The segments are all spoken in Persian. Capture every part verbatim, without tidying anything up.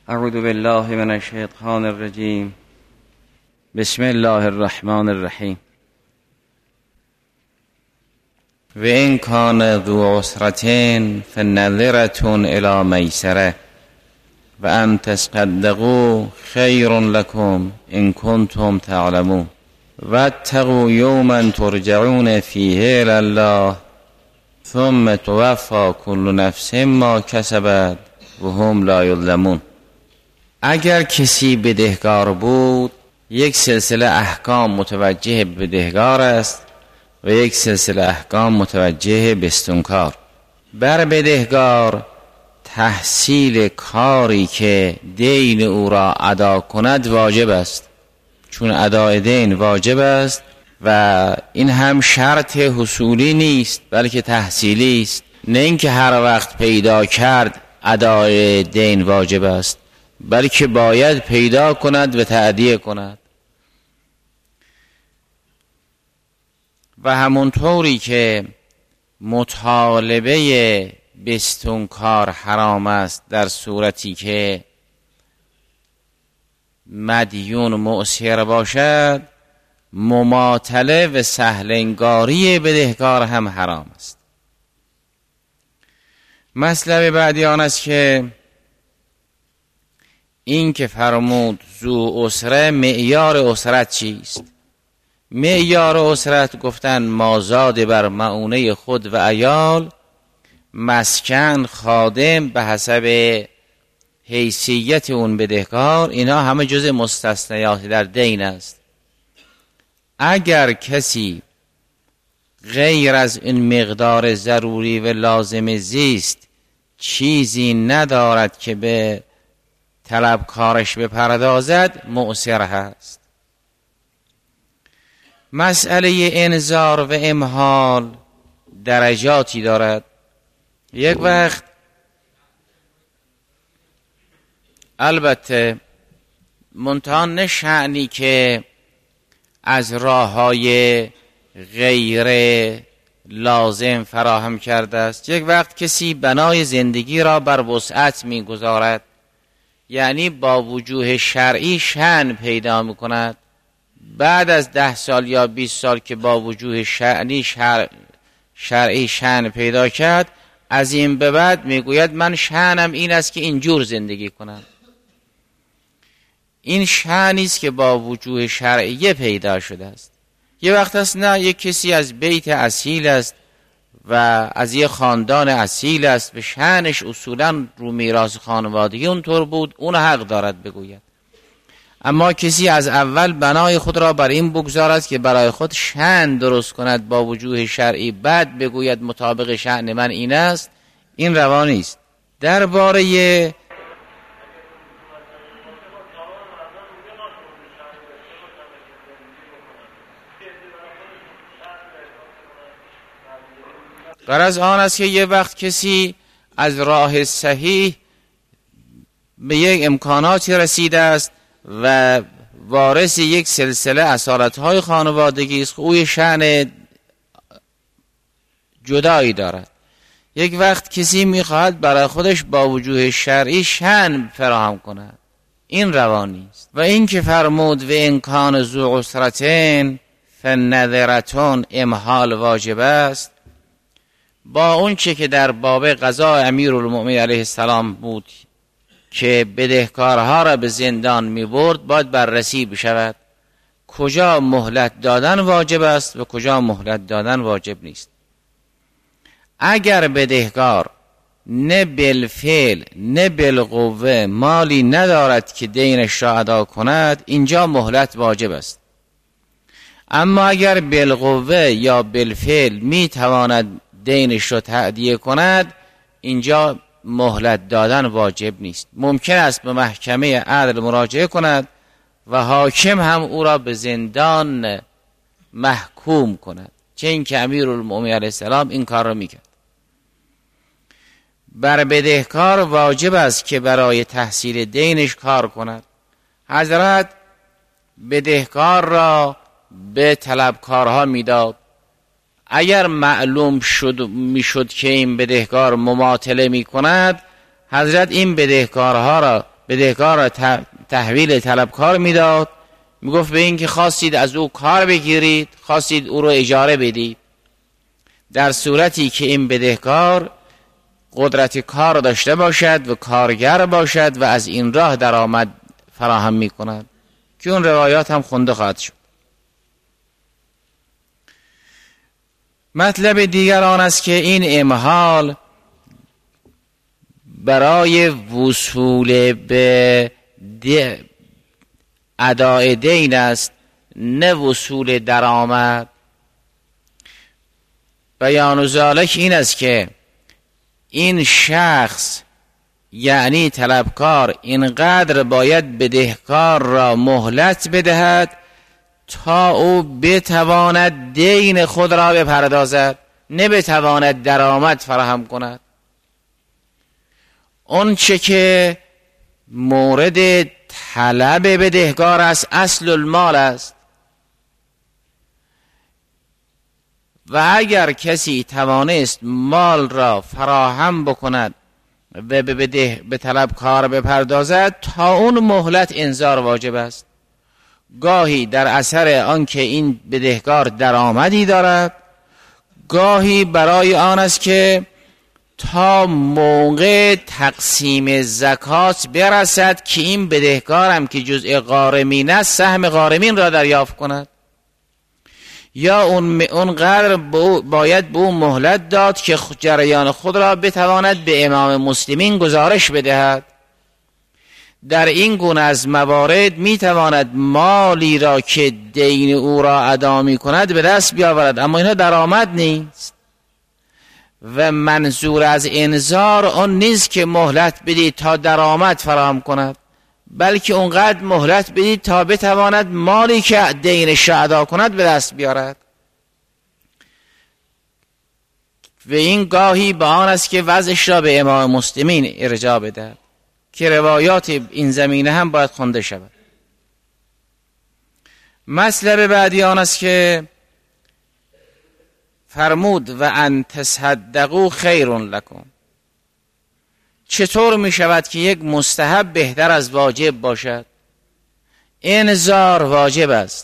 اعوذ بالله من الشیطان الرجیم. بسم الله الرحمن الرحیم. و این کان ذو عسرة فنظرة الی میسرة و ان تصدقوا خیر لکم ان کنتم تعلمون واتقوا یوما ترجعون فیه الی الله ثم توفی کل نفس ما کسبت و هم لا یظلمون. اگر کسی بدهکار بود، یک سلسله احکام متوجه بدهکار است و یک سلسله احکام متوجه بستونکار. بر بدهکار تحصیل کاری که دین او را ادا کند واجب است، چون ادای دین واجب است و این هم شرط حصولی نیست بلکه تحصیلی است. نه اینکه هر وقت پیدا کرد ادای دین واجب است، بلکه باید پیدا کند و تأدیه کند. و همونطوری که مطالبه بستونکار حرام است در صورتی که مدیون معسر باشد، مماطله و سهلنگاری بدهکار هم حرام است. مطلب بعدی آن است که این که فرمود ذو اسره، معیار اسرت چیست؟ معیار اسرت گفتن مازاد بر معونه خود و عیال، مسکن، خادم به حسب حیثیت اون بدهکار، اینا همه جز مستثنیات در دین است. اگر کسی غیر از این مقدار ضروری و لازم زیست چیزی ندارد که به طلب کارش بپردازد، معسر هست. مسئله انذار و امهال درجاتی دارد. یک وقت البته منتها نه شأنی که از راه‌های غیر لازم فراهم کرده است. یک وقت کسی بنای زندگی را بر وسعت می‌گذارد، یعنی با وجوه شرعی شأن پیدا می‌کند. بعد از ده سال یا بیست سال که با وجوه شأنی شرع شرعی شأن پیدا کرد، از این به بعد میگوید من شأنم این است که اینجور زندگی کنم. این شأنی است که با وجوه شرعی پیدا شده است. یه وقت است نه، یک کسی از بیت اصیل است و از یه خاندان اصیل است و شأنش اصولا رو میراث خانوادگی اونطور بود، اون حق دارد بگوید. اما کسی از اول بنای خود را بر این بگذارد که برای خود شأن درست کند با وجوه شرعی، بعد بگوید مطابق شأن من این است، این روا نیست. درباره غرض آن است که یه وقت کسی از راه صحیح به یک امکاناتی رسیده است و وارث یک سلسله اصالت‌های خانوادگی است، او شأن جدایی دارد. یک وقت کسی می‌خواهد برای خودش با وجوه شرعی شأن فراهم کند، این روا نیست. و این که فرمود و این کان ذو عسرة فنظرة، امهال واجب است، با اون چه که در باب قضا امیرالمؤمنین علیه السلام بود که بدهکارها را به زندان می برد، باید بررسی بشود کجا مهلت دادن واجب است و کجا مهلت دادن واجب نیست. اگر بدهکار نه بالفعل نه بالقوه مالی ندارد که دینش را ادا کند، اینجا مهلت واجب است. اما اگر بالقوه یا بالفعل می تواند دینش را تأدیه کند، اینجا مهلت دادن واجب نیست. ممکن است به محکمه عدل مراجعه کند و حاکم هم او را به زندان محکوم کند، چه این که امیرالمؤمنین علیه السلام این کار را میکرد. بر بدهکار واجب است که برای تحصیل دینش کار کند. حضرت بدهکار را به طلبکارها میداد. اگر معلوم شد میشد که این بدهکار مماطله می کند، حضرت این بدهکارها را بدهکار را تحویل طلبکار میداد، میگفت به این که خواستید از او کار بگیرید، خواستید او رو اجاره بدید، در صورتی که این بدهکار قدرت کار داشته باشد و کارگر باشد و از این راه درآمد فراهم میکند، که اون روایات هم خونده خواهد شد. مطلب دیگر آن است که این امهال برای وصول به اداء دین است، نه وصول درآمد. بیان ذالک این است که این شخص یعنی طلبکار اینقدر باید بدهکار را مهلت بدهد تا او بتواند دین خود را بپردازد، نه بتواند درآمد فراهم کند. اون چه که مورد طلب بدهکار است اصل المال است، و اگر کسی توانست مال را فراهم بکند و به بده به طلبکار بپردازد، تا اون مهلت انذار واجب است. گاهی در اثر آنکه این بدهکار درآمدی دارد، گاهی برای آن است که تا موقع تقسیم زکات برسد که این بدهکارم که جزء غارمین است سهم غارمین را دریافت کند، یا اون اونقدر باید به اون مهلت داد که جریان خود را بتواند به امام مسلمین گزارش بدهد. در این گونه از موارد میتواند مالی را که دین او را ادا می کند به دست بیاورد، اما اینها درآمد نیست. و منظور از انذار آن نیست که مهلت بدید تا درآمد فراهم کند، بلکه اونقدر مهلت بدید تا بتواند مالی که دینش را ادا کند به دست بیارد. و این گاهی به آن است که وضعش را به امام مسلمین ارجاع بده، که روایات این زمینه هم باید خوانده شود. مطلب بعدی آن است که فرمود و ان تصدقوا خیر لکم. چطور می شود که یک مستحب بهتر از واجب باشد؟ انذار واجب است،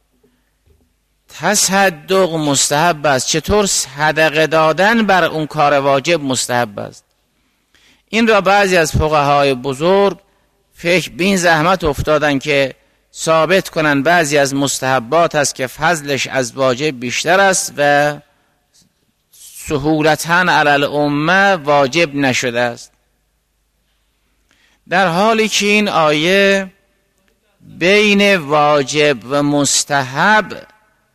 تصدق مستحب است. چطور صدقه دادن بر اون کار واجب مستحب است؟ این را بعضی از فقهای بزرگ فکر بین زحمت افتادن که ثابت کنن بعضی از مستحبات است که فضلش از واجب بیشتر است و سهولتاً علی الامه واجب نشده است، در حالی که این آیه بین واجب و مستحب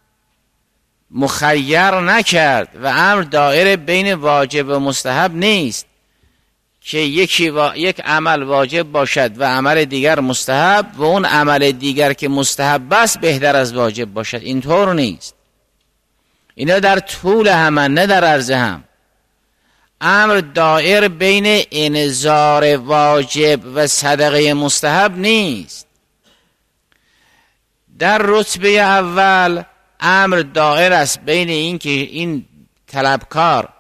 مخیر نکرد و امر دائره بین واجب و مستحب نیست که یکی و... یک عمل واجب باشد و عمل دیگر مستحب و اون عمل دیگر که مستحب است بهتر از واجب باشد. اینطور نیست. اینا در طول هم نه در عرض هم. امر دائر بین انذار واجب و صدقه مستحب نیست. در رتبه اول امر دائر است بین این که این طلبکار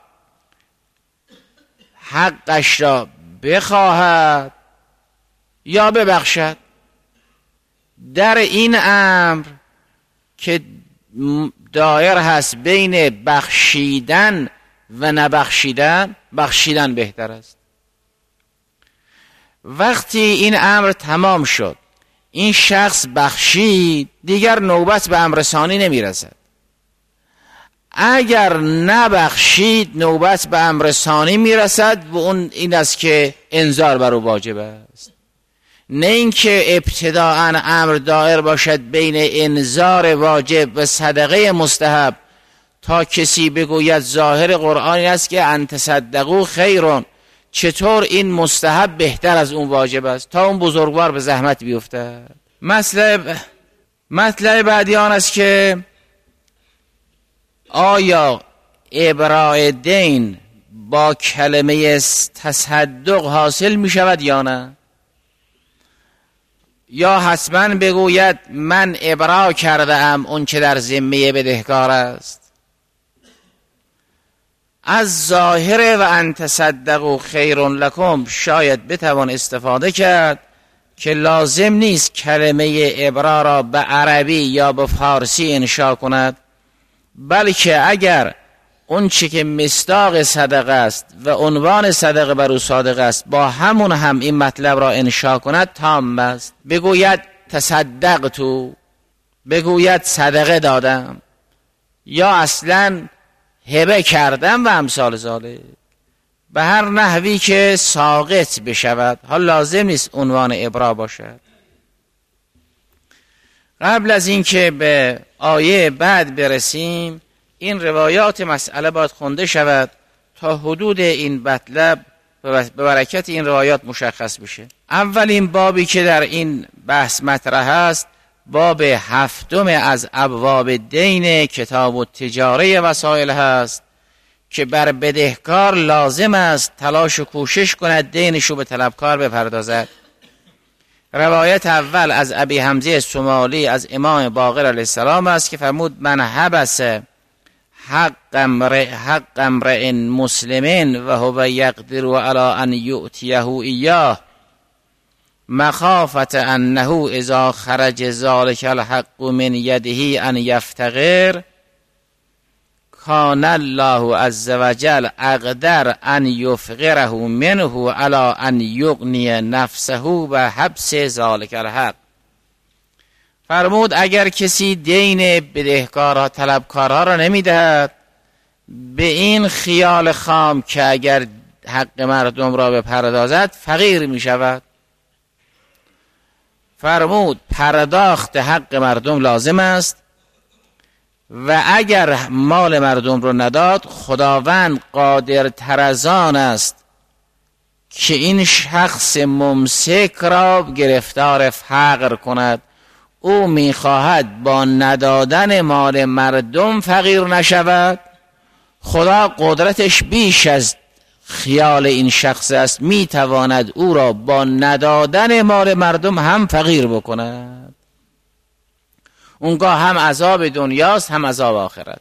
حقش را بخواهد یا ببخشد. در این امر که دایر هست بین بخشیدن و نبخشیدن، بخشیدن بهتر است. وقتی این امر تمام شد، این شخص بخشید، دیگر نوبت به امر ثانی نمی رسد. اگر نبخشید نوبت به امر ثانی می رسد و اون این است که انذار بر او واجب است، نه اینکه ابتداءً امر دایر باشد بین انذار واجب و صدقه مستحب تا کسی بگوید ظاهر قرآنی است که ان تصدقوا خیرون، چطور این مستحب بهتر از اون واجب است، تا اون بزرگوار به زحمت بیفتد. مطلب مطلب بعدی آن است که آیا ابراء دین با کلمه تصدق حاصل می شود یا نه؟ یا حتما بگوید من ابراء کرده ام اون که در ذمه بدهکار است؟ از ظاهر و ان تصدقوا خیر لکم شاید بتوان استفاده کرد که لازم نیست کلمه ابرا را به عربی یا به فارسی انشا کند، بلکه اگر اون چی که مصداق صدقه است و عنوان صدقه بر او صادق است با همون هم این مطلب را انشا کند تام است. بگوید تصدقتو، بگوید صدقه دادم، یا اصلا هبه کردم و امثال ذالک، به هر نحوی که ساقط بشود. حال لازم نیست عنوان ابرا باشد. قبل از اینکه به آیه بعد برسیم، این روایات مسئله باید خونده شود تا حدود این مطلب به برکت این روایات مشخص بشه. اولین بابی که در این بحث مطرح است باب هفتم از ابواب دین کتاب التجاره وسائل هست که بر بدهکار لازم است تلاش و کوشش کند دینشو به طلبکار بپردازد. روایت اول از ابی حمزه سمالی از امام باقر علیه السلام است که فرمود من حبس حق امرئ حق امرئ مسلمین و هو یقدر علی ان یؤتیه ایاه مخافت انه اذا خرج ذلک الحق من یده ان یفتقر کان الله عز وجل اقدر ان یفقره منه علی ان یغنی نفسه و حبس ذلک الحق. فرمود اگر کسی دین بدهکارها طلبکارها را نمیدهد به این خیال خام که اگر حق مردم را بپردازد فقیر می شود. فرمود پرداخت حق مردم لازم است و اگر مال مردم رو نداد خداوند قادر تر از آن است که این شخص ممسک را گرفتار فقر کند. او میخواهد با ندادن مال مردم فقیر نشود، خدا قدرتش بیش از خیال این شخص است، میتواند او را با ندادن مال مردم هم فقیر بکند. اونگاه هم عذاب دنیاست هم عذاب آخرت.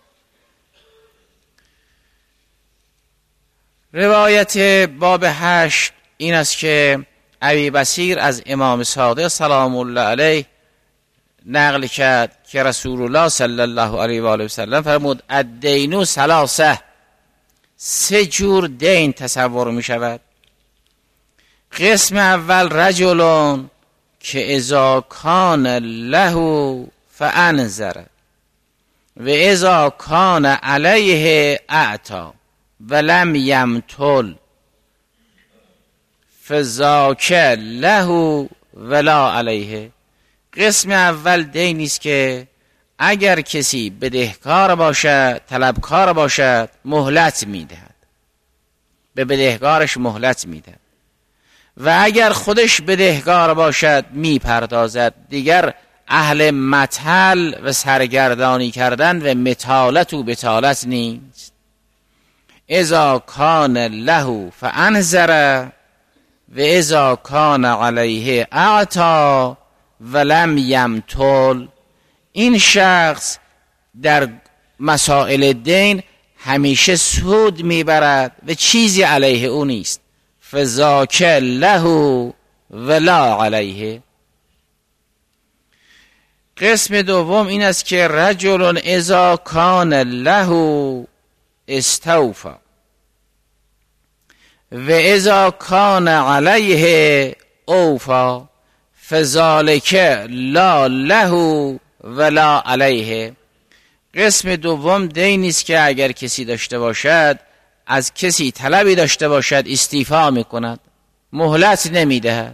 روایت باب هشت این است که ابی بصیر از امام صادق سلام الله علیه نقل کرد که رسول الله صلی الله علیه و آله و سلم فرمود الدین ثلاثه، سه جور دین تصور می شود. قسم اول رجلون که اذا کان له فانذر و اذا کان علیه اعطا ولم یمتل فذاک له ولا علیه. قسم اول دینی است که اگر کسی بدهکار باشد طلبکار باشد مهلت میدهد، به بدهکارش مهلت میدهد و اگر خودش بدهکار باشد میپردازد. دیگر اهل مطل و سرگردانی کردن و مطالت و بطالت نیست. اذا کان له فانذر و اذا کان علیه اعطا ولم یمتل. این شخص در مسائل دین همیشه سود میبرد و چیزی علیه او نیست. فذاک له ولا علیه. قسم دوم این است که رجل اذا کان له استوفى و اذا کان علیه اوفى فذلک لا له ولا علیه. قسم دوم دینی است که اگر کسی داشته باشد از کسی طلبی داشته باشد استیفا میکند، مهلت نمیدهد.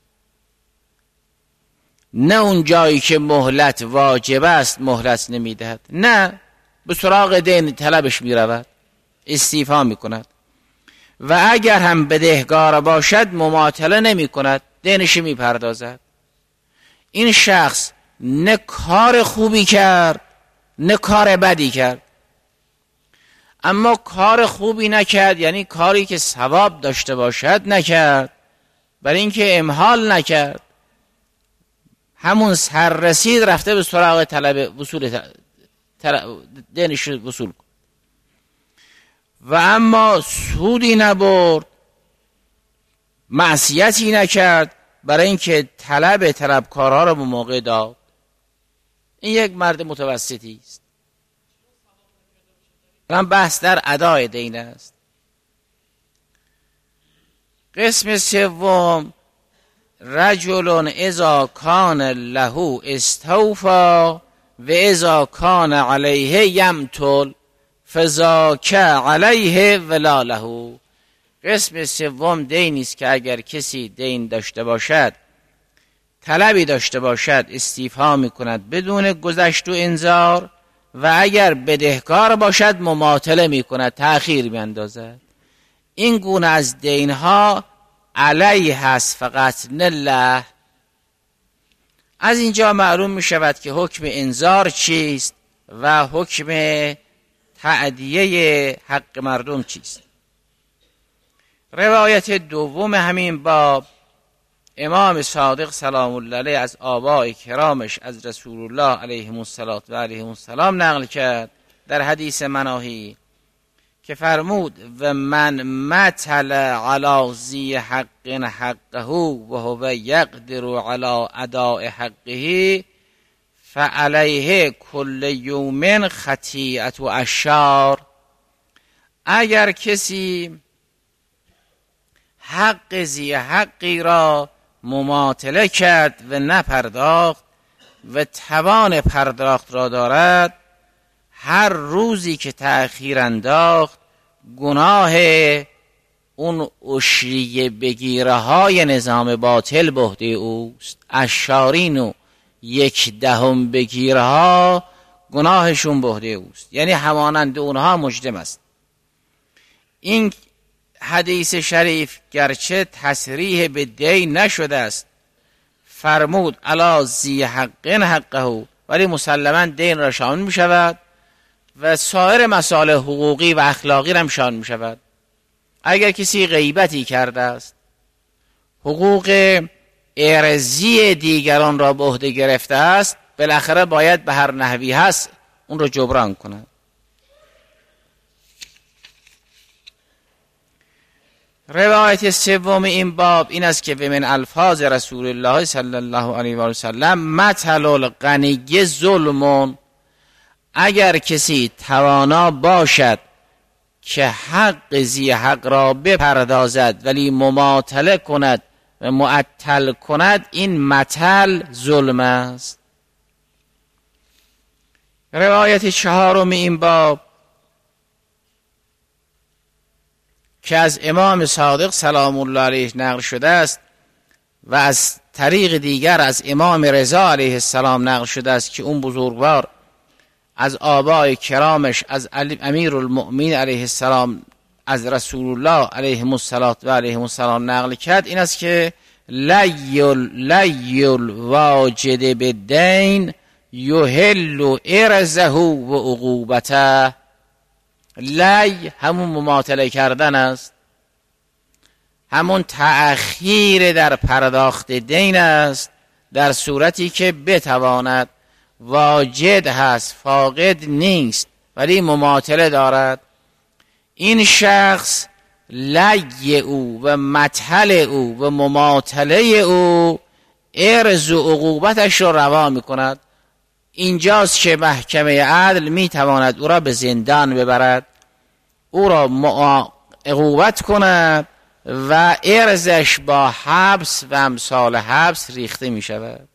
نه اون جایی که مهلت واجب است مهلت نمیدهد، نه به سراغ دین طلبش میرود استیفا میکند. و اگر هم بدهکار باشد مماطله نمی کند، دینش میپردازد. این شخص نه کار خوبی کرد نه کار بدی کرد. اما کار خوبی نکرد یعنی کاری که ثواب داشته باشد نکرد، برای اینکه امهال نکرد، همون سر رسید رفته به سراغ طلب وصول دینش وصول کن. و اما سودی نبرد، معصیتی نکرد، برای اینکه طلب طلبکارها را به موقع داد. این یک مرد متوسطی است. الان بحث در ادای دین است. قسم سوم، رجل اذا کان له استوفا و اذا کان علیه یمتل فذاک علیه ولا له. قسم سوم دینی است که اگر کسی دین داشته باشد، طلبی داشته باشد، استیفا میکند بدون گذشت و انذار، و اگر بدهکار باشد مماطله میکند، تأخیر میاندازد. این گونه از دینها علیه هست فقط نه له. از اینجا معلوم می شود که حکم انذار چیست و حکم تعدیه حق مردم چیست. روایت دوم همین باب، امام صادق سلام الله علیه از آباء کرامش از رسول الله علیه الصلاة و علیه السلام نقل کرد در حدیث مناهی که فرمود و من مثل علی ذی حق حقه و هو یقدر علی اداء حقه فعلیه کل یوم خطیئة اشار. اگر کسی حق ذی حقی را مماطله کرد و نپرداخت و توان پرداخت را دارد، هر روزی که تأخیر انداخت گناه اون اشریه بگیره های نظام باطل به عهده اوست. اشارین و یک دهم بگیره ها گناهشون به عهده اوست، یعنی همانند اونها مجرم است. این حدیث شریف گرچه تصریح به دین نشده است، فرمود الا ذی حق حقه، ولی مسلما دین را شامل می شود و سایر مسائل حقوقی و اخلاقی را هم شامل می شود. اگر کسی غیبتی کرده است، حقوق ارضی دیگران را به عهده گرفته است، بالاخره باید به هر نحوی هست اون را جبران کند. روایت سوم این باب این است که به من الفاظ رسول الله صلی الله علیه و سلم مثل الغنی ظلم، اگر کسی توانا باشد که حق ذی حق را بپردازد ولی مماطله کند و معطل کند، این مثل ظلم است. روایت چهارم این باب که از امام صادق سلام الله علیه نقل شده است و از طریق دیگر از امام رضا علیه السلام نقل شده است که اون بزرگوار از آباء کرامش از امیر المؤمنین علیه السلام از رسول الله علیه الصلاة و علیه السلام نقل کرد، این است که لیل لیل واجد بالدین یحل ارزه و عقوبته. لی همون مماطله کردن است، همون تأخیر در پرداخت دین است، در صورتی که بتواند. واجد هست، فاقد نیست، ولی مماطله دارد. این شخص لی او و مطل او و مماطله او ارز و عقوبتش را روا می کند. اینجاست که محکمه عدل می تواند او را به زندان ببرد، او را عقوبت کند و ارزش با حبس و امثال حبس ریخته می شود.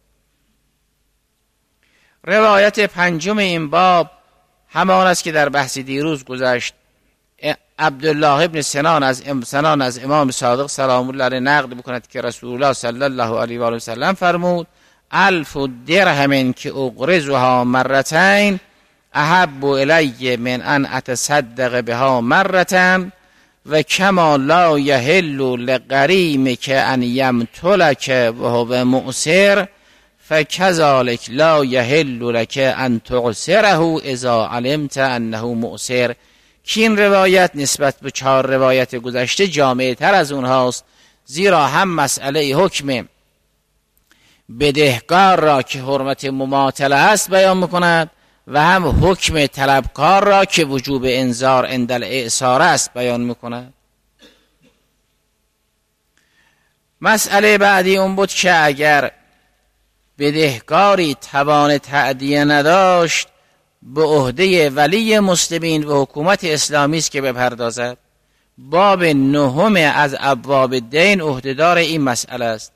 روایت پنجم این باب همان است که در بحث دیروز گذشت. عبدالله ابن سنان از سنان از امام صادق سلام الله علیه نقل بکند که رسول الله صلی الله علیه و سلم فرمود الف درهم که اقرضها مرتين احب الی من ان اتصدق بها مرتين و کما لا یحل لغریم که ان یمتلک و هو مؤسر فکذالک لا یحل لک ان تعسره اذا علمت انه مؤسر. که این روایت نسبت به چهار روایت گذشته جامع تر از اونهاست، زیرا هم مسئله حکم بدهکار را که حرمت مماطله است بیان میکند و هم حکم طلبکار را که وجوب انذار عند الاعسار است بیان میکند. مسئله بعدی اون بود که اگر بدهکاری توان تأدیه نداشت، به عهده ولی مسلمین و حکومت اسلامی است که بپردازد. باب نهم از ابواب دین عهدهدار این مسئله است.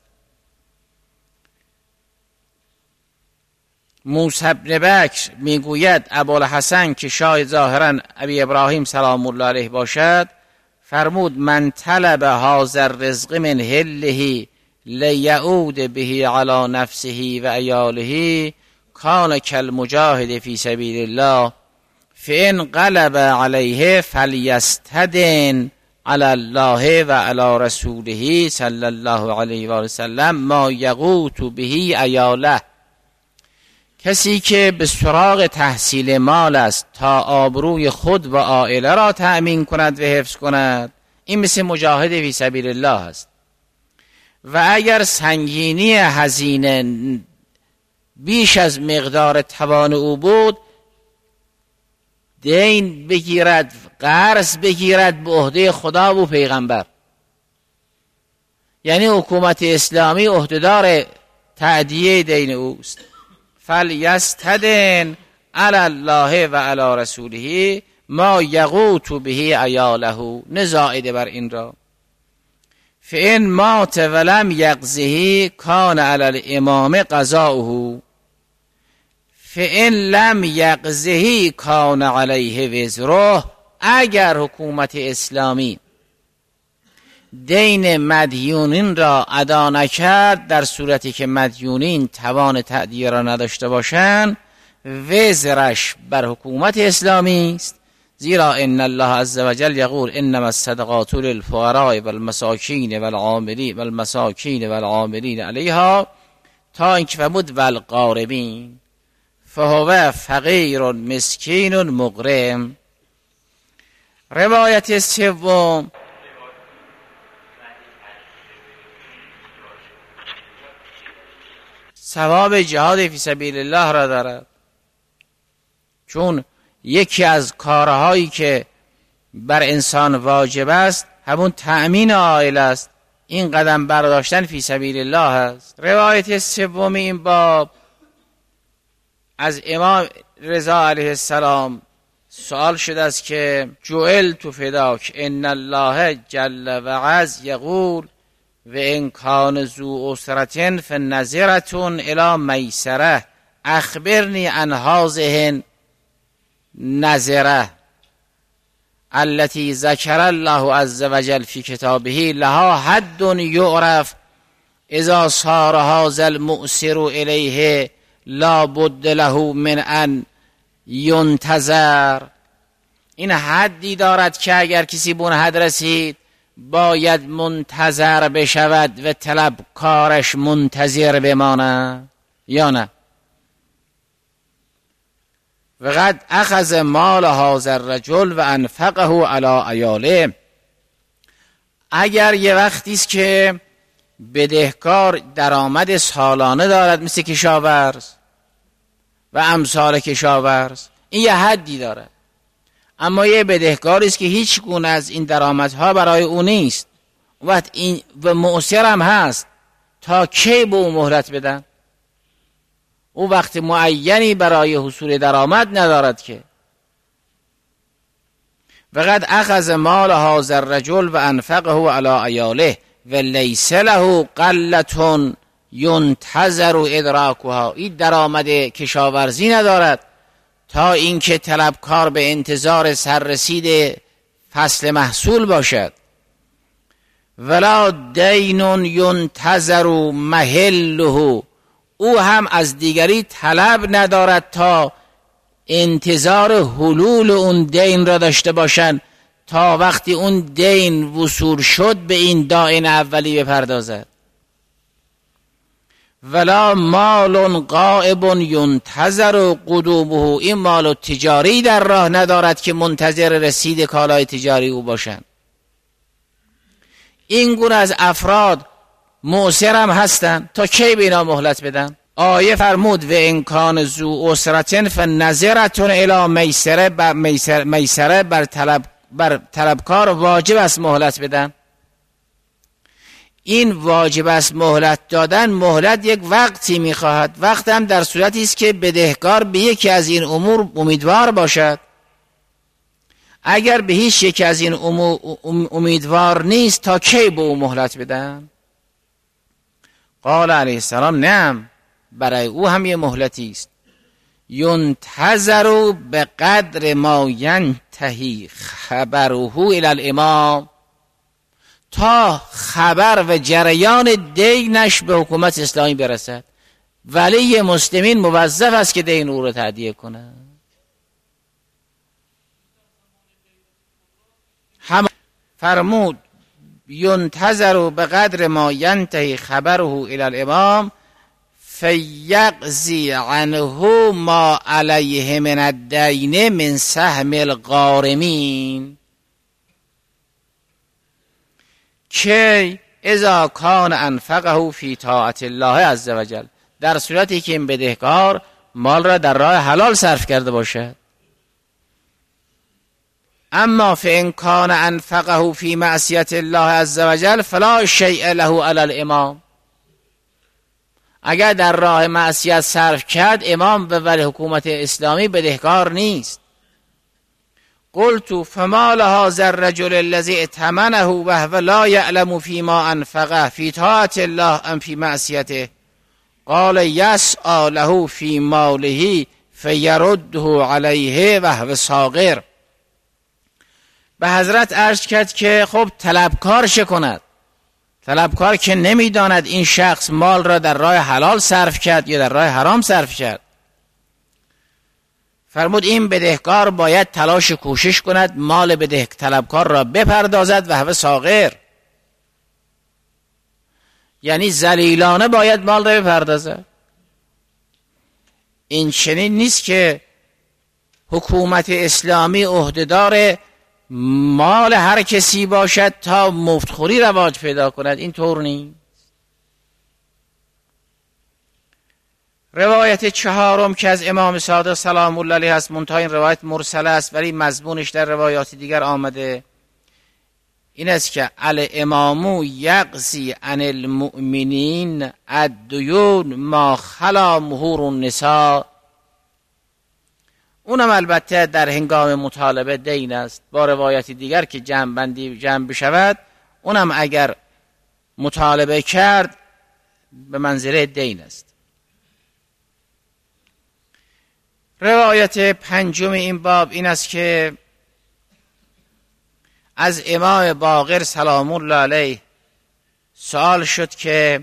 موسی بن بکر میگوید ابوالحسن که شاید ظاهرا ابی ابراهیم سلام الله علیه باشد فرمود من طلب هذا الرزق من حله لیعود به علی نفسه و عیاله کان کالمجاهد فی سبیل الله فان قلب علیه فلیستدن علی الله و علی رسوله صلی الله علیه و آله وسلم ما یقوت به عیاله. کسی که به سراغ تحصیل مال است تا آبروی خود و عائله را تأمین کند و حفظ کند، این مثل مجاهد فی سبیل الله است. و اگر سنگینی هزینه بیش از مقدار توان او بود، دین بگیرد، قرض بگیرد به عهده خدا و پیغمبر. یعنی حکومت اسلامی عهدهدار تأدیه دین اوست. فلیستدن علی الله و علی رسوله ما یقوت به عیاله، نزاعده بر این را. فان مات ولم یقضه کان علی الامام قضاؤه فان لم یقضه کان علیه وزره. اگر حکومت اسلامی دین مدیونین را ادا نکرد، در صورتی که مدیونین توان تأدیه را نداشته باشند، وزرش بر حکومت اسلامی است. زیرا ان الله عز وجل یقول انما الصدقات للفقراء والمساکین والعاملین والمساکین والعاملین علیها تا اینکه فرمود والغارمین فهو فقیر مسکین مغرم. روایت سوم ثواب جهاد فی سبیل الله را دارد، چون یکی از کارهایی که بر انسان واجب است همون تأمین عائله است. این قدم برداشتن فی سبیل الله است. روایت سوم این باب از امام رضا علیه السلام سوال شده است که جعلت فداک ان الله جل و عز یقول و ان کان ذو عسرة فنظرة الی میسرة اخبرنی عن هذه النظرة التي ذکر الله عز وجل فی کتابه لها حد یعرف اذا صار هذا المؤسر الیه لا بد له من ان ینتظر. این حدی دارد که اگر کسی به اون حد رسید باید منتظر بشود و طلبکارش منتظر بماند یا نه. و قد اخذ مال هذا الرجل و انفقه علی عیاله. اگر یه وقتی است که بدهکار درآمد سالانه دارد مثل کشاورز و امثال کشاورز، این یه حدی دارد، اما یه بدهکاری است که هیچ گونه از این درآمدها برای او نیست و این و معسر هم هست، تا کی به او مهلت بدن؟ او وقت معینی برای حصول درآمد ندارد که. وقد اخذ مال هذا الرجل و انفقه علی عیاله و لیس له قلة ینتظر ادراکها. این درآمد کشاورزی ندارد تا اینکه طلبکار به انتظار سررسید فصل محصول باشد. ولا دین ینتظر محله. او هم از دیگری طلب ندارد تا انتظار حلول اون دین را داشته باشند تا وقتی اون دین وصول شد به این دائن اولی بپردازد. ولا مال غائب ینتظر قدومه. این مال تجاری در راه ندارد که منتظر رسید کالای تجاری او باشند. این گونه از افراد معسر هم هستند، تا کی به اینا مهلت بدن؟ آیه فرمود و ان کان ذو عسرة فنظرة الی میسره. بر میسره, میسره بر طلب بر طلبکار واجب است مهلت بدن. این واجب است مهلت دادن. مهلت یک وقتی میخواهد، وقت هم در صورتی است که بدهکار به یکی از این امور امیدوار باشد. اگر به هیچ یک از این امور امیدوار نیست تا کی به او مهلت بدن؟ قال علیه السلام نعم، برای او هم یه مهلتی است. ینتظر به قدر ما ینتهی خبره الی الامام، تا خبر و جریان دینش به حکومت اسلامی برسد. ولی مسلمین موظف است که دین او را تأدیه کند. هم فرمود ینتظر به قدر ما ینتهی خبره الی الامام فیقضی عنه ما علیه من الدین من سهم الغارمین، که اذا کان انفقه فی طاعت الله عز وجل، در صورتی که این بدهکار مال را در راه حلال صرف کرده باشد. اما فان کان انفقه فی معصیت الله عز وجل فلا شیء له علی الامام، اگر در راه معصیت صرف کرد امام به ولی حکومت اسلامی بدهکار نیست. قلت فما لهذا الرجل الذي ائتمنه وهو لا يعلم فيما انفقه في طاعة الله ام في معصيته؟ قال يسعى له في ماله فيرده عليه وهو صاغر. به حضرت عرض کرد که خب طلبکار چه کند؟ طلبکار که نمیداند این شخص مال را در راه حلال صرف کرد یا در راه حرام صرف کرد. فرمود این بدهکار باید تلاش کوشش کند مال بدهک طلبکار را بپردازد و هو صاغر، یعنی ذلیلانه باید مال را بپردازد. این چنین نیست که حکومت اسلامی عهدهدار مال هر کسی باشد تا مفتخوری رواج پیدا کند، این طور نیست. روایت چهارم که از امام صادق سلام الله علیه است، منتها این روایت مرسله است ولی مضمونش در روایات دیگر آمده، این است که الامام یقضی عن المؤمنین الدیون ما خلا مهور النساء. اونم البته در هنگام مطالبه دین است، با روایت دیگر که جمع بندی جمع بشود اونم اگر مطالبه کرد به منزله دین است. روایت پنجم این باب این است که از امام باقر سلام الله علیه سوال شد که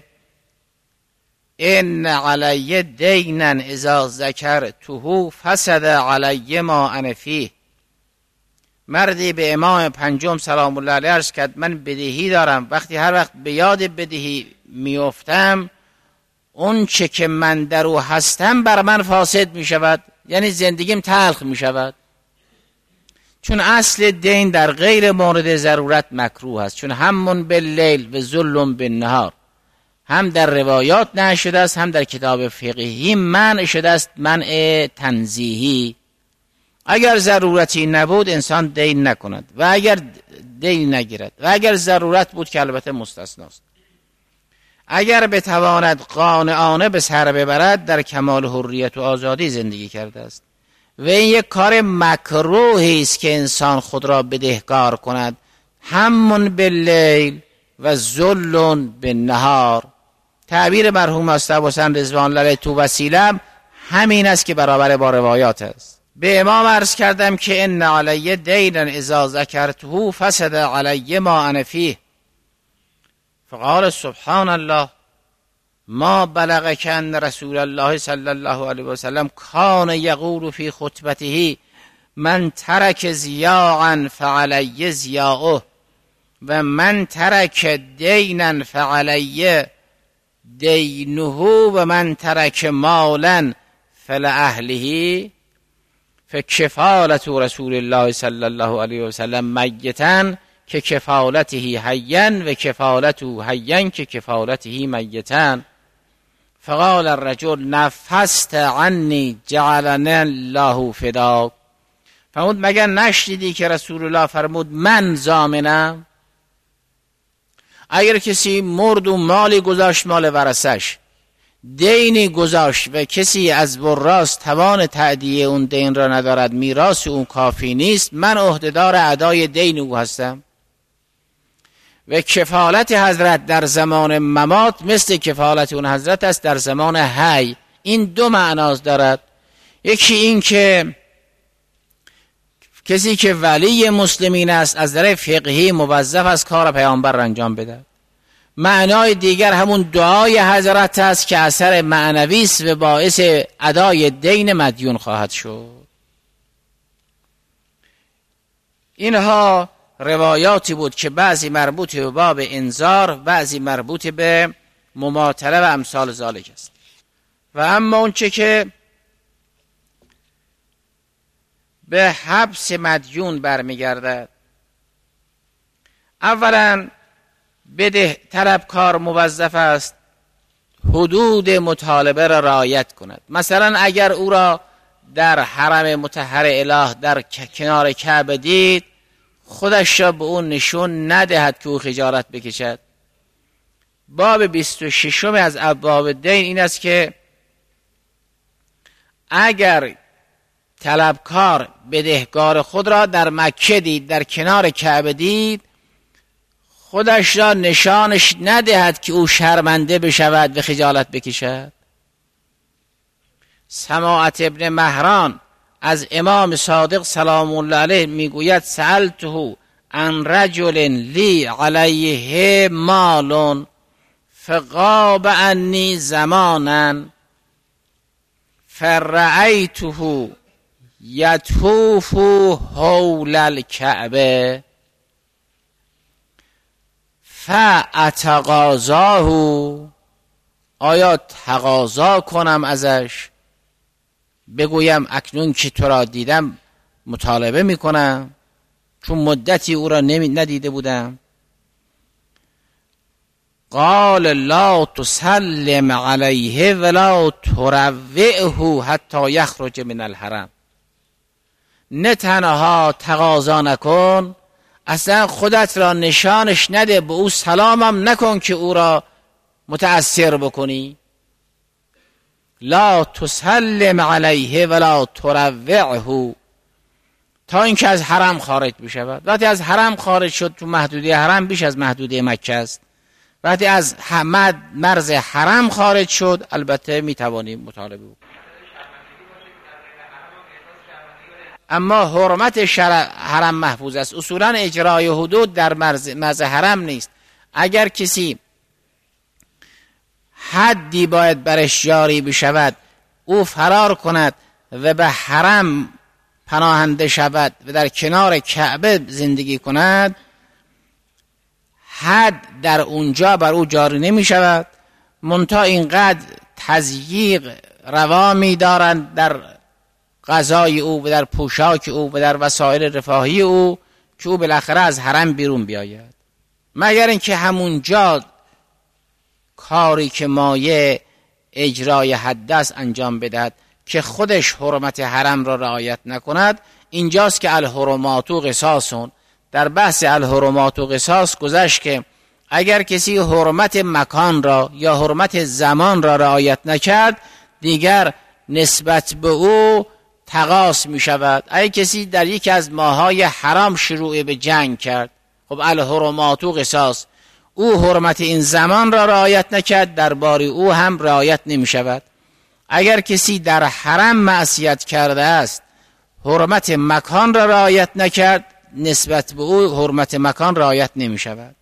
ان علی دینا اذا ذکرته فسد علی ما انا فیه. مردی به امام پنجم سلام الله علیه عرض کرد من بدهی دارم، وقتی هر وقت به یاد بدهی میافتم اون چه که من در او هستم بر من فاسد می شود، یعنی زندگیم تلخ می شود. چون اصل دین در غیر مورد ضرورت مکروه است، چون همون باللیل و ظلم بالنهار هم در روایات نه شده است هم در کتاب فقهی منع شده است، منع تنزیهی. اگر ضرورتی نبود انسان دین نکند و اگر دین نگیرد و اگر ضرورت بود که البته مستثناست. اگر بتواند قانعانه به سر ببرد در کمال حریت و آزادی زندگی کرده است و این یک کار مکروهی است که انسان خود را بدهکار کند، همون باللیل و ظلم بالنهار. تعبیر مرحوم استاد حسین رضوان الله علیه تو وسیلم همین است که برابر با روایات است. به امام عرض کردم که ان علی دینا اذا ذکرته فسد علی ما انا فیه، فقال سبحان الله ما بلغك ان رسول الله صلی الله علیه و سلم کان یقول فی خطبته من ترک ضیاعا فعلی ضیاعه و من ترک دینا فعلی دینه و من ترک مالا فلاهله فکفالة رسول الله صلی الله علیه و سلم میتا که کفالته حیا و کفالته حیا که کفالته میتا. فقال الرجل نفست عنی جعلنی الله فداک. فرمود مگر نشنیدی که رسول الله فرمود من ضامنم؟ اگر کسی مرد و مالی گذاشت مال ورثش، دینی گذاشت و کسی از وراث توان تأدیه اون دین را ندارد، میراث اون کافی نیست، من عهدهدار ادای دین او هستم. و کفالت حضرت در زمان ممات مثل کفالت اون حضرت است در زمان حی. این دو معناز دارد. یکی این که کسی که ولی مسلمین است از نظر فقهی موظف است کار پیامبر را انجام بده. معنای دیگر همون دعای حضرت است که اثر معنوی است و باعث ادای دین مدیون خواهد شد. اینها روایاتی بود که بعضی مربوط به باب انذار، بعضی مربوط به مماطله و امثال ذالک است. و اما اون چه که به حبس مدیون برمیگردد، اولا بده طلبکار موظف است حدود مطالبه را رعایت کند. مثلا اگر او را در حرم مطهر اله در کنار کعبه دید، خودش را به اون نشون ندهد که او خجالت بکشد. باب بیست و ششم از ابواب دین این است که اگر طلبکار بدهکار خود را در مکه دید، در کنار کعبه دید، خودش را نشانش ندهد که او شرمنده بشود و خجالت بکشد. سماعت ابن مهران از امام صادق سلام الله علیه میگوید سألته عن رجل لی علیه مال فغاب عنی زمانا فرأیته یطوف حول الکعبه فاتقاضاه، آیا تقاضا کنم ازش بگویم اکنون که تو را دیدم مطالبه میکنم چون مدتی او را ندیده بودم؟ قال لا تسلم علیه ولا تروعه حتی یخرج من الحرم. نه تنها تقاضا نکن، اصلا خودت را نشانش نده، به او سلامم نکن که او را متأثر بکنی. لا تسلم علیه ولا تروعه تا اینکه از حرم خارج بشود. وقتی از حرم خارج شد، تو محدوده حرم بیش از محدوده مکه است، وقتی از حمد مرز حرم خارج شد البته میتوانیم مطالبه بکنیم. اما حرمت شرع حرم محفوظ است. اصولا اجرای حدود در مرز, مرز حرم نیست. اگر کسی حدی باید برش جاری بشود او فرار کند و به حرم پناهنده شود و در کنار کعبه زندگی کند، حد در اونجا بر او جاری نمی شود، منتها اینقدر تضییق روا می دارند در غذای او و در پوشاک او و در وسایل رفاهی او که او بالاخره از حرم بیرون بیاید، مگر اینکه همونجا کاری که مایه اجرای حد است انجام بدهد که خودش حرمت حرم را رعایت نکند. اینجاست که الحرمات قصاصون. در بحث الحرمات و قصاص گذشت که اگر کسی حرمت مکان را یا حرمت زمان را رعایت نکرد دیگر نسبت به او تقاص می شود. اگر کسی در یکی از ماهای حرام شروع به جنگ کرد، خب الحرمات و قصاص، او حرمت این زمان را رعایت نکرد، درباره او هم رعایت نمی شود. اگر کسی در حرم معصیت کرده است، حرمت مکان را رعایت نکرد، نسبت به او حرمت مکان رعایت نمی شود.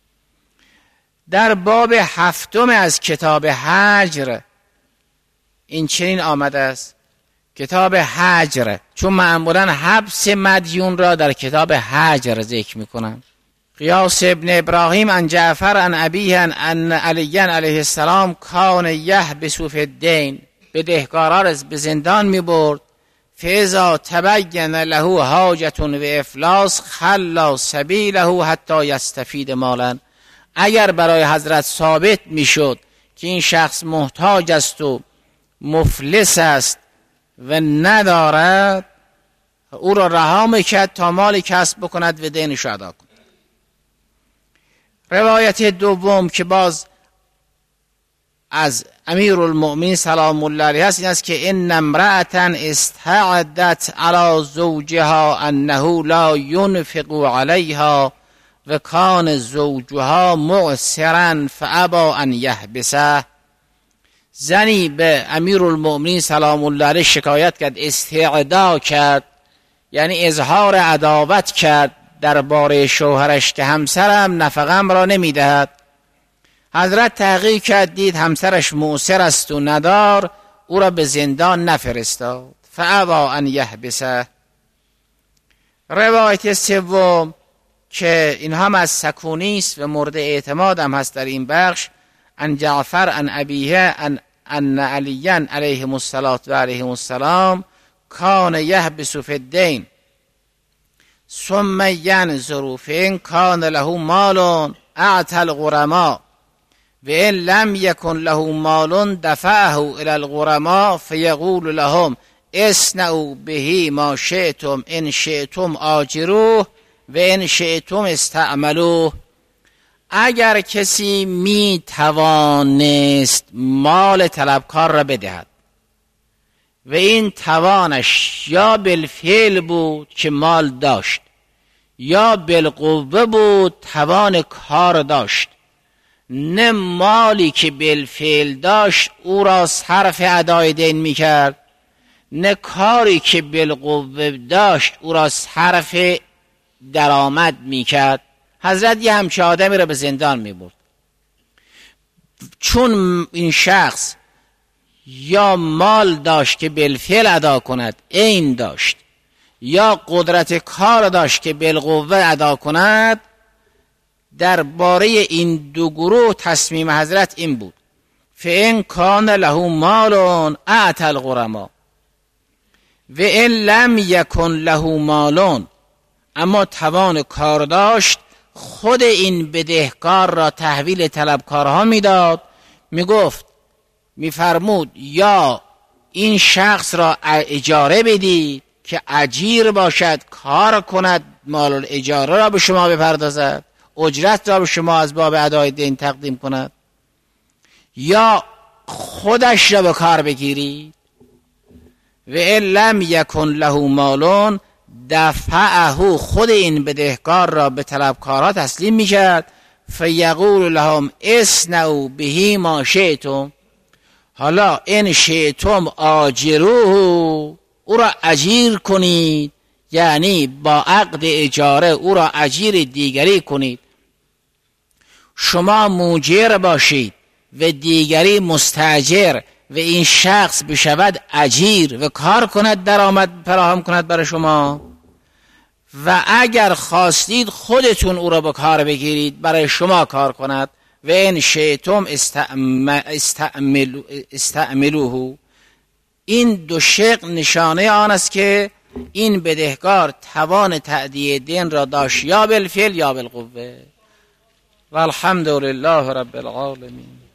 در باب هفتم از کتاب هجر این چنین آمده است، کتاب هجر، چون معمولا حبس مدیون را در کتاب هجر ذکر میکنم. قیاس ابن ابراهیم عن جعفر عن ابیه ان علی علیه السلام کان یحبس فی الدین، بدهکارا را به زندان میبرد، فاذا تبین له حاجة و افلاس خلا سبیله حتی یستفید مالا. اگر برای حضرت ثابت میشد که این شخص محتاج است و مفلس است و ندارد، او را رها میکرد تا مال کسب بکند و دینش ادا کند. روایت دوم که باز از امیرالمؤمنین سلام الله علیه است این است که ان امرأة استعدت علی زوجها انه لا ينفق علیها و کان زوجها معسرا فابى ان یحبسه. زنی به امیرالمؤمنین سلام الله علیه شکایت کرد، استعدا کرد، یعنی اظهار عداوت کرد درباره شوهرش که همسرم نفقم را نمیدهد. حضرت تحقیق کرد، دید همسرش معسر است و ندار، او را به زندان نفرستاد. فابى ان یحبسه. روایت سوم که این هم از سکونی است و مورد اعتماد هم هست در این بخش، ان جعفر ان ابیه ان ان علی علیه الصلاة و علیه السلام کان یحبس فی الدین ثم ینظر فین کان له مال اعطى الغرماء و ان لم یکن له مال دفعه الی الغرماء فیقول لهم اصنعوا به ما شئتم ان شئتم آجروه و ان شئتم استعملوه. اگر کسی می توانست مال طلبکار را بدهد و این توانش یا بالفعل بود که مال داشت یا بالقوه بود توان کار داشت، نه مالی که بالفعل داشت او را صرف ادای دین می کرد، نه کاری که بالقوه داشت او را صرف درآمد می کرد، حضرت یه همچه آدمی را به زندان می برد. چون این شخص یا مال داشت که بالفعل ادا کند، عین داشت، یا قدرت کار داشت که بالقوه ادا کند، درباره این دو گروه تصمیم حضرت این بود فإن کان له مال اعطى الغرماء و ان لم یکن له مال، اما توان کار داشت، خود این بدهکار را تحویل طلبکارها میداد، میگفت میفرمود یا این شخص را اجاره بدید که اجیر باشد، کار کند، مال الاجاره را به شما بپردازد، اجرت را به شما از باب ادای دین تقدیم کند، یا خودش را به کار بگیرید. و ان لم یکن له مال دفعه، خود این بدهکار را به طلبکارها تسلیم میکرد، فیقول لهم اصنعوا به ما شئتم، حالا ان شئتم آجروه، او را اجیر کنید، یعنی با عقد اجاره او را اجیر دیگری کنید، شما موجر باشید و دیگری مستاجر و این شخص بشود اجیر و کار کند، درآمد فراهم کند برای شما، و اگر خواستید خودتون او را به کار بگیرید برای شما کار کند، و ان شئتم استعملوه استعملوه. این دو شق نشانه آن است که این بدهکار توان تأدیه دین را داشت یا بالفعل یا بالقوه. و الحمد لله رب العالمین.